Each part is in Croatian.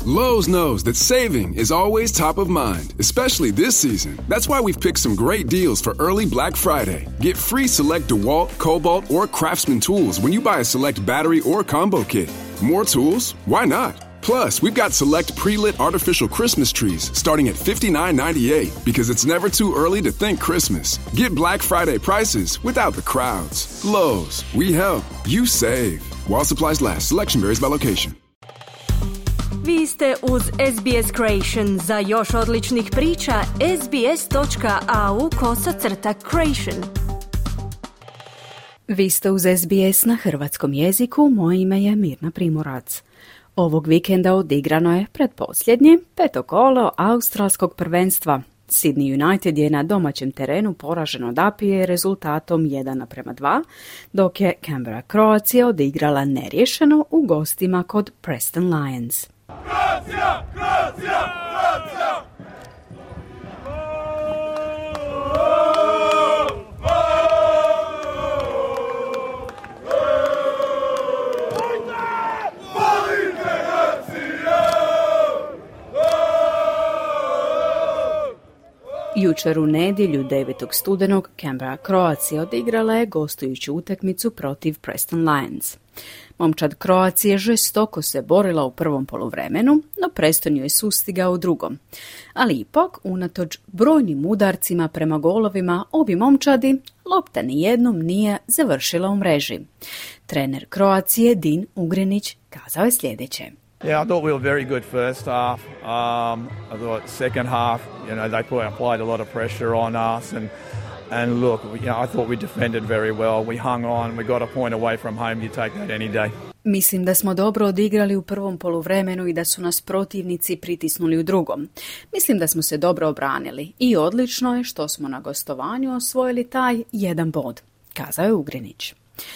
Lowe's knows that saving is always top of mind, especially this season. That's why we've picked some great deals for early Black Friday. Get free select DeWalt, Cobalt, or Craftsman tools when you buy a select battery or combo kit. More tools? Why not? Plus, we've got select pre-lit artificial Christmas trees starting at $59.98 because it's never too early to think Christmas. Get Black Friday prices without the crowds. Lowe's, we help, you save. While supplies last, selection varies by location. Vi ste uz SBS Creation. Za još odličnih priča, sbs.au/creation. Vi ste uz SBS na hrvatskom jeziku, moje ime je Mirna Primorac. Ovog vikenda odigrano je pretposljednje peto kolo australskog prvenstva. Sydney United je na domaćem terenu poražen od Apije rezultatom 1:2, dok je Canberra Croatia odigrala neriješeno u gostima kod Preston Lions. Croatia! Croatia! Croatia! Jučer u nedjelju 9. studenog Canberra Croatia odigrala je gostujuću utakmicu protiv Preston Lions. Momčad Croacije žestoko se borila u prvom poluvremenu, no Preston ju je sustigao u drugom. Ali ipak, unatoč brojnim udarcima prema golovima obi momčadi, lopta nijednom nije završila u mreži. Trener Croacije Dean Ugrinić kazao je sljedeće. Yeah, I thought we were very good first half. I thought second half, they applied a lot of pressure on us, and look, I thought we defended very well. We hung on. We got a point away from home. You take that any day. Mislim da smo dobro odigrali u prvom poluvremenu i da su nas protivnici pritisnuli u drugom. Mislim da smo se dobro obranili i odlično je što smo na gostovanju osvojili taj 1 bod, kazao je Ugrinić.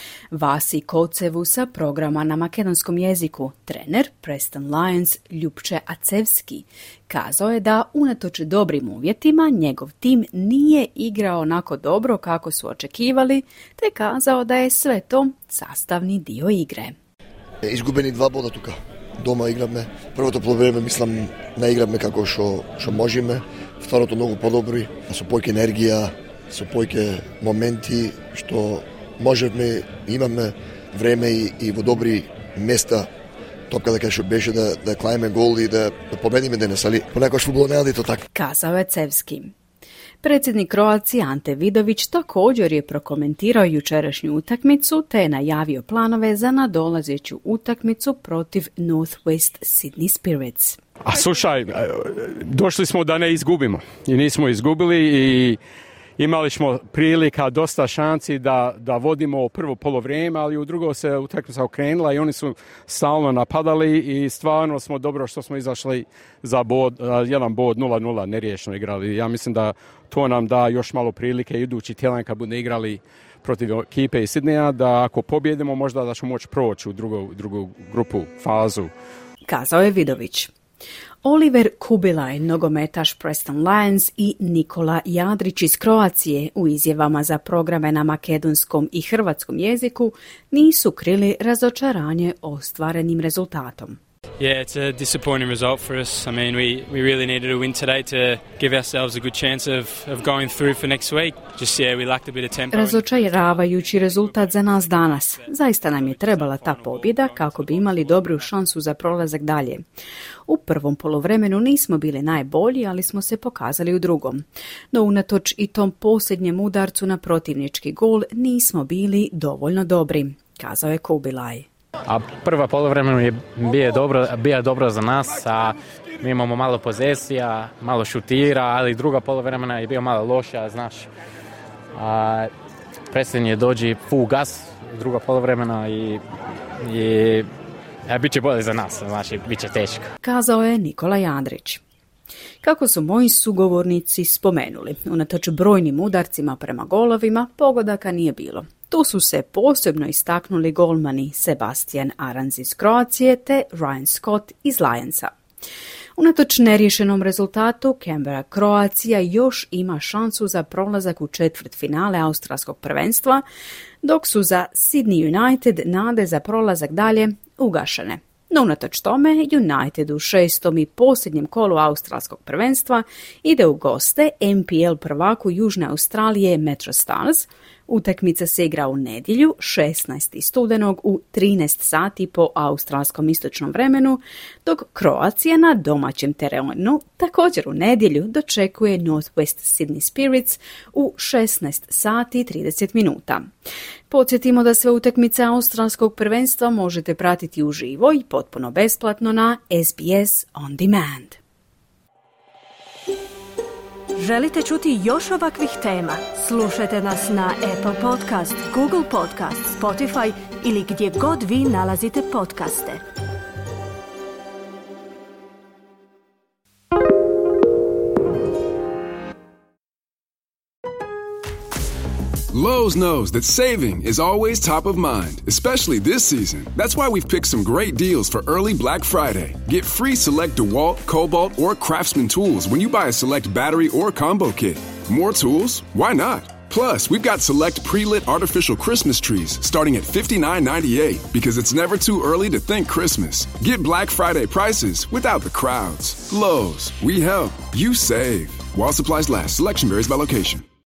Vasi Kocevu sa programa na makedonskom jeziku, trener Preston Lions Ljupče Acevski, kazao je da unatoč dobrim uvjetima njegov tim nije igrao onako dobro kako su očekivali, te kazao da je sve to sastavni dio igre. Izgubeni 2 boda tuka. Doma igrame. Prvото полувреме мислам не играме како што можеме. Второто многу подобри. Со појќе енергија, со појќе моменти што можеме, имаме време и во добри места топка да кај беше да клајме гол и да победиме денес, али понекогаш фудбал не ради то така. Kazao je Cevski. Predsjednik Kroacije Ante Vidović također je prokomentirao jučerašnju utakmicu te je najavio planove za nadolazeću utakmicu protiv Northwest Sydney Spirits. A slušaj, došli smo da ne izgubimo i nismo izgubili i imali smo prilika, dosta šanci da vodimo prvo polovrijeme, ali u drugo se utakmica okrenula i oni su stalno napadali i stvarno smo dobro što smo izašli za bod, 1 bod, 0-0 neriješeno igrali. Ja mislim da to nam da još malo prilike idući tjedan kad bude igrali protiv ekipe iz Sidneja, da ako pobjedimo možda da ćemo moći proći u drugu grupu, fazu. Kazao je Vidović. Oliver Kubilaj, nogometaš Preston Lions i Nikola Jadrić iz Kroacije u izjavama za programe na makedonskom i hrvatskom jeziku nisu krili razočaranje ostvarenim rezultatom. Yeah, it's a disappointing result for us. I mean, we really needed a win today to give ourselves a good chance of going through for next week. Just, we lacked a bit of tempo. Razočaravajući rezultat za nas danas. Zaista nam je trebala ta pobjeda kako bi imali dobru šansu za prolazak dalje. U prvom poluvremenu nismo bili najbolji, ali smo se pokazali u drugom. No unatoč i tom posljednjem udarcu na protivnički gol nismo bili dovoljno dobri, kazao je Kubilaj. A prva poluvremena je bio dobro za nas, a mi imamo malo pozesija, malo šutira, ali druga poluvremena je bio malo loša, znaš. Preston dođi full gas druga poluvremena i bit će bolje za nas, znači bit će teško. Kazao je Nikola Jandrić. Kako su moji sugovornici spomenuli, unatoč brojnim udarcima prema golovima, pogodaka nije bilo. Tu su se posebno istaknuli golmani Sebastian Aranz iz Kroacije te Ryan Scott iz Lionsa. Unatoč neriješenom rezultatu, Canberra Croatia još ima šansu za prolazak u četvrtfinale australskog prvenstva, dok su za Sydney United nade za prolazak dalje ugašene. No unatoč tome, United u 6. i posljednjem kolu australskog prvenstva ide u goste NPL prvaku Južne Australije Metro Stars. Utakmica se igra u nedjelju 16. studenog u 13 sati po australskom istočnom vremenu, dok Kroacija na domaćem terenu također u nedjelju dočekuje Northwest Sydney Spirits u 16 sati 30 minuta. Podsjetimo da sve utakmice australskog prvenstva možete pratiti uživo i potpuno besplatno na SBS On Demand. Želite čuti još ovakvih tema? Slušajte nas na Apple Podcast, Google Podcast, Spotify ili gdje god vi nalazite podcaste. Lowe's knows that saving is always top of mind, especially this season. That's why we've picked some great deals for early Black Friday. Get free select DeWalt, Cobalt, or Craftsman tools when you buy a select battery or combo kit. More tools? Why not? Plus, we've got select pre-lit artificial Christmas trees starting at $59.98 because it's never too early to think Christmas. Get Black Friday prices without the crowds. Lowe's, we help, you save. While supplies last, selection varies by location.